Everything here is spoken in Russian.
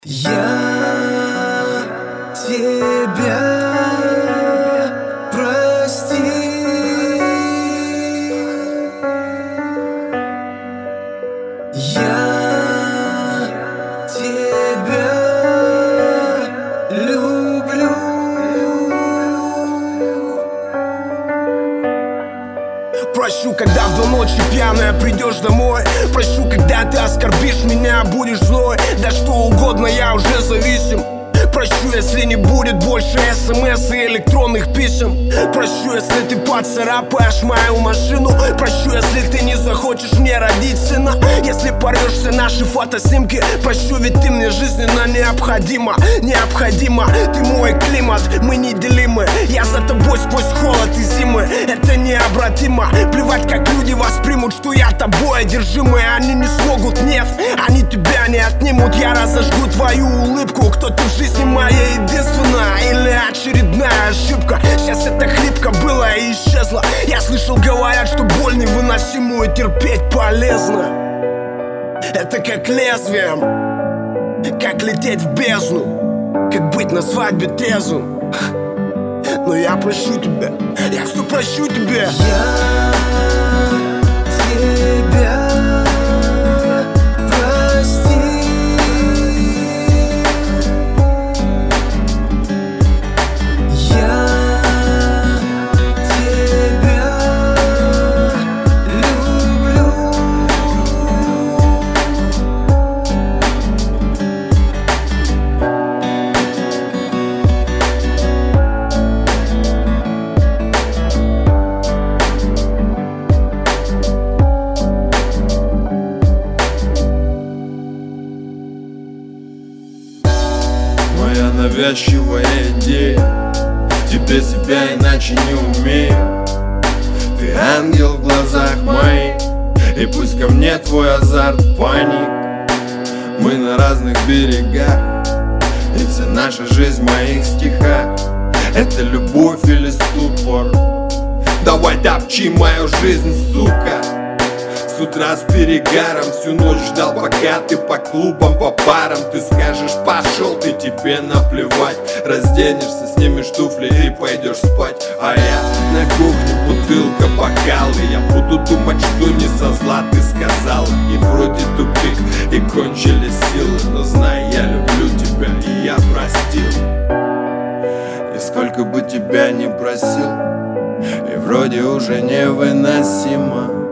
Я тебя простил. Я тебя люблю. Прощу, когда в 2 ночи пьяная придешь домой. Прощу, когда ты оскорбишь меня, будешь злой. Да что угодно, я уже зависим. Прощу, если не будет больше СМС и электронных писем. Прощу, если ты поцарапаешь мою машину. Прощу, если ты не захочешь мне родить сына. Если порвешься наши фотоснимки. Прощу, ведь ты мне жизненно необходима. Необходима, ты мой климат, мы неделимы. Я за тобой сквозь холод и зимы. Это необратимо. Плевать, как люди воспримут, что я тобой одержимый. Они не смогут, нет, они тебя не отнимут. Я разожгу твою улыбку. Кто ты в жизни моя единственная или очередная ошибка? Сейчас это хлипко было и исчезло. Я слышал, говорят, что боль невыносимую терпеть полезно. Это как лезвием, как лететь в бездну, как быть на свадьбе трезвым. Но я прощу тебя, я все прощу тебе. Я тебя моя навязчивая идея, тебе себя иначе не умею. Ты ангел в глазах моих, и пусть ко мне твой азарт паник. Мы на разных берегах, и вся наша жизнь в моих стихах. Это любовь или ступор? Давай топчи мою жизнь, сука. С утра с перегаром, всю ночь ждал, пока ты по клубам, по парам. Ты скажешь пошел, ты, тебе наплевать. Разденешься, снимешь туфли и пойдешь спать. А я на кухне, бутылка, бокалы. Я буду думать, что не со зла ты сказала. И вроде тупик, и кончились силы. Но знай, я люблю тебя, и я простил. И сколько бы тебя ни просил, и вроде уже невыносимо.